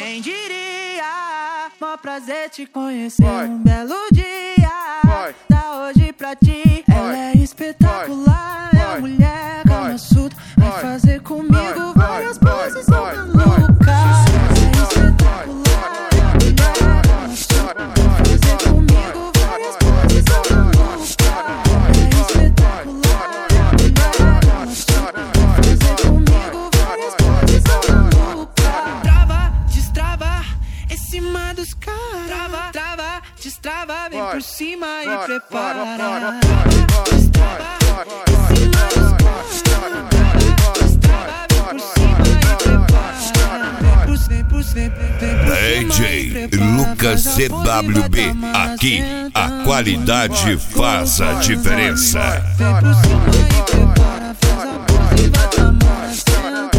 Quem diria, mó prazer te conhecer. Um belo dia, da hoje pra ti. Ela é espetacular, é a mulher Kama Sutra. Vai fazer comigo várias poses malucas. É espetacular, é a mulher Kama Sutra. Vai fazer comigo várias poses malucas. É espetacular, é a mulher Kama Sutra. Vai fazer comigo várias poses malucas. Trava, destrava, em cima dos caras. Trava, destrava, vem por cima e prepara. Trava, destrava, em cima dos caras. Trava, destrava, vem por cima e prepara. Vem por cima DJ Lucas CWB, aqui a qualidade faz a diferença. Vem por cima e prepara, faz a pose e vai tá mora sentando.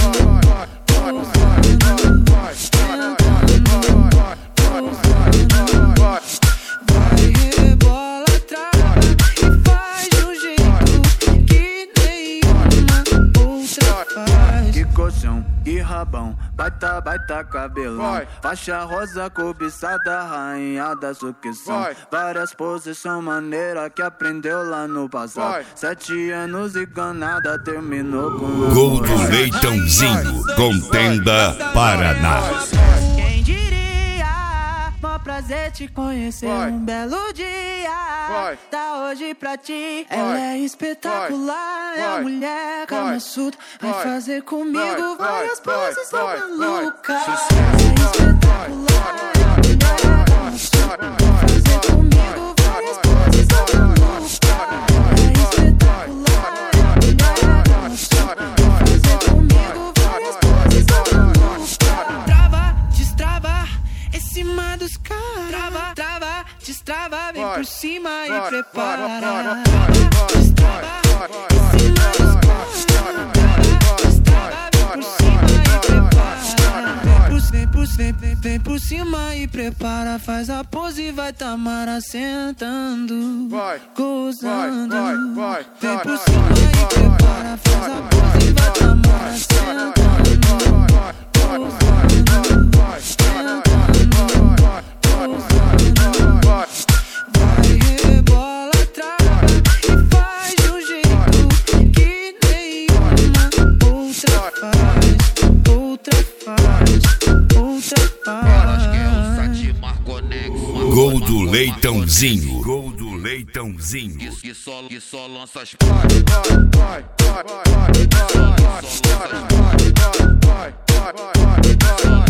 Que rabão, baita cabelão. Faixa rosa cobiçada, rainha da sucção. Várias poses são maneira que aprendeu lá no passado. 7 anos e ganada terminou com Gol do Leitãozinho, Contenda Paraná. Quem diria, mó prazer te conhecer. Um belo dia, da hoje pra ti. Ela é espetacular, é a mulher Kama Sutra. Vai fazer comigo várias poses malucas. É espetacular, é a mulher Kama Sutra. Vai fazer comigo várias poses malucas. É espetacular, é a mulher Kama Sutra. Vai fazer comigo várias poses malucas. Trava, destrava, em cima dos caras. Trava, destrava, vem por cima e prepara. Trava, destrava, em cima dos caras. Trava, destrava, vem por cima e prepara. Vem por cima e prepara. Faz a pose e vai tamara sentando, gozando. Vem por cima e prepara. Faz a pose e vai tamara sentando, gozando. Gol do Leitãozinho, Gol do Leitãozinho. Que só lança as vai.